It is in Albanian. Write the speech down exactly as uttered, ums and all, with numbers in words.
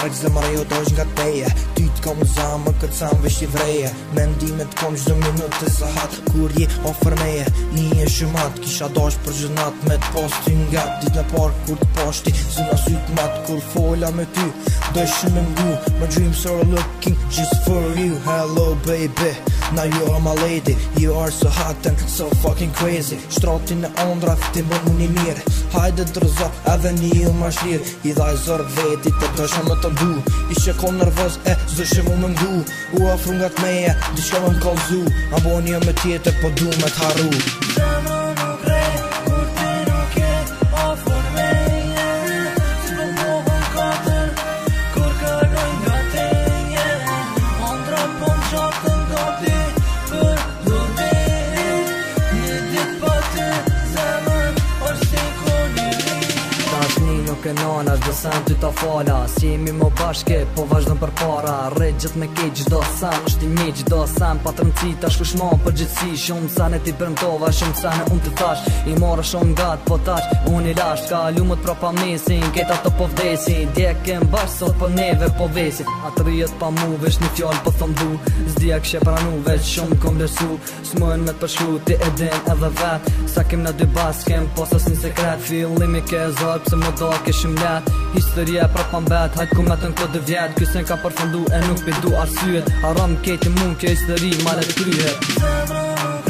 larg zemra jo dosh nga teje. Ty t'kom zamë këtë sa më vesh i vreje. Mendimet t'kom gjdo minutë e sahat. Kur je ofër meje, një e shumat. Kisha dosh për gjënat me t'posti nga dit në park kur t'poshti. Zina syt mat kur fola me ty. Dojshë me ngu, my dreams are looking just for you. Hello baby, now you are my lady. You are so hot and so fucking crazy. Shtratin e ondra, ti bën unë i mirë. Hajde drëzo, edhe një ma shlirë. I dhaj zërë vetit e dësha më të ndu. Ishe kom nervoz e zdëshe mu më ngu. U afru nga t'meje, diçka më m'kallzu. Ambonja me tjetër po du me t'harru. Zemra nuk re, kur ti nuk je ofër meje. Si po mohon katër, kur kërnoj nga teje. Ondra po m'qatën gati, për dhurmeri. Një dit pa ty, zemër, është si kur një ri. Tashni nuk e nana, gjdo sen ty ta fala. Si jemi më bashke, po vazhdojmë për para. Rejt gjithë me kej, gjdo sen është i një, gjdo sen pa të rëndësi. Ta shkushmon për gjithësi, shumë sene ti përmtova, shumë sene unë të thash. I mora shumë gat, po tash, unë i lash. Ka lumët pra pa mesin, keta të po vdesin. Djek e mbash, sot po neve po vesit. Atë rjet pa mu, vesh një fjall po thom du. Zdia këshe pranu, veç shumë kom lërsu. Smojnë me të përshku, ti e din edhe vet. Sa kem në dy bas, kem posas një sekret. Fillimi ke zor, pse më do keshim let. Historia pra pa mbet, hajt ku me të në këtë vjet. Kysen ka përfundu e nuk pidu arsyet. Aram kejti mund kjo histori, malet kryhet. Zemra nuk